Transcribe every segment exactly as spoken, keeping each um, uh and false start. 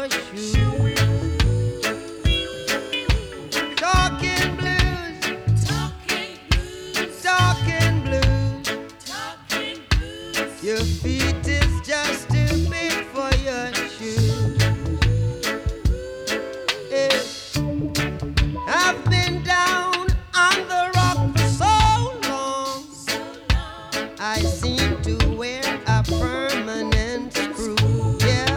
your shoes. Talking blues, Talking blues, talking blues. talking blues. Your feet is just too big for your shoes. Eh, I've been down on the rock for so long. So long, I seem to wear a permanent screw. Yeah.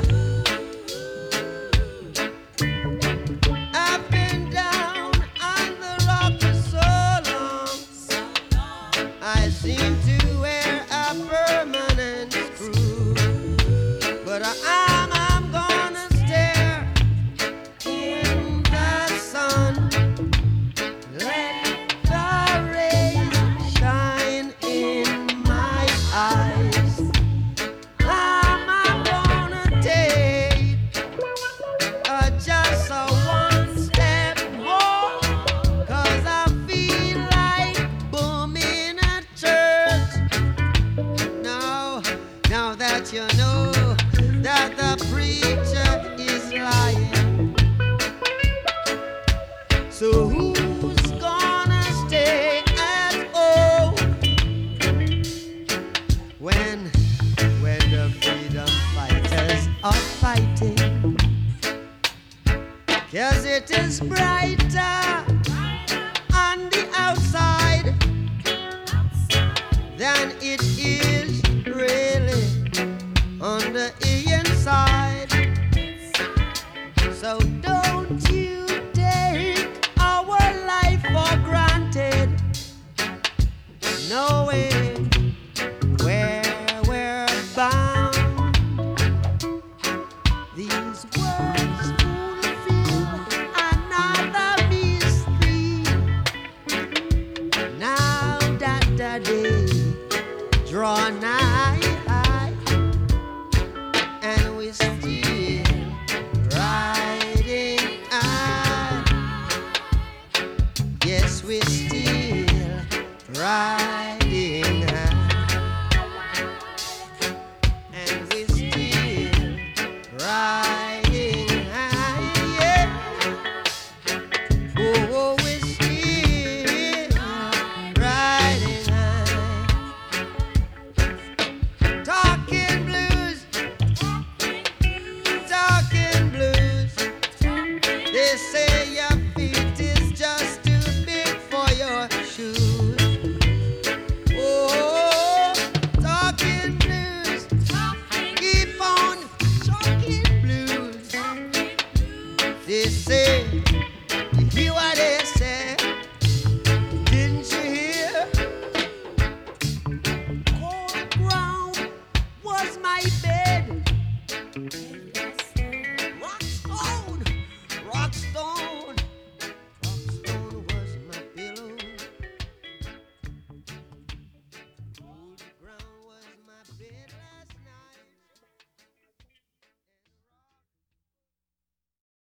I've been down on the rock for so long. so long. I seem to wear a permanent screw. But I'm, I'm gonna stare in the sun. Let the rays shine in my eyes. I'm, I'm gonna take uh, just a one step more. 'Cause I feel like booming a church. Now, now that you know that the preacher is lying. So who's gonna stay at home when when the freedom fighters are fighting? 'Cause it is brighter on the outside than it is really on the inside. So don't you take our life for granted, knowing where we're bound. These words fulfill another mystery. Now that the day draw nigh,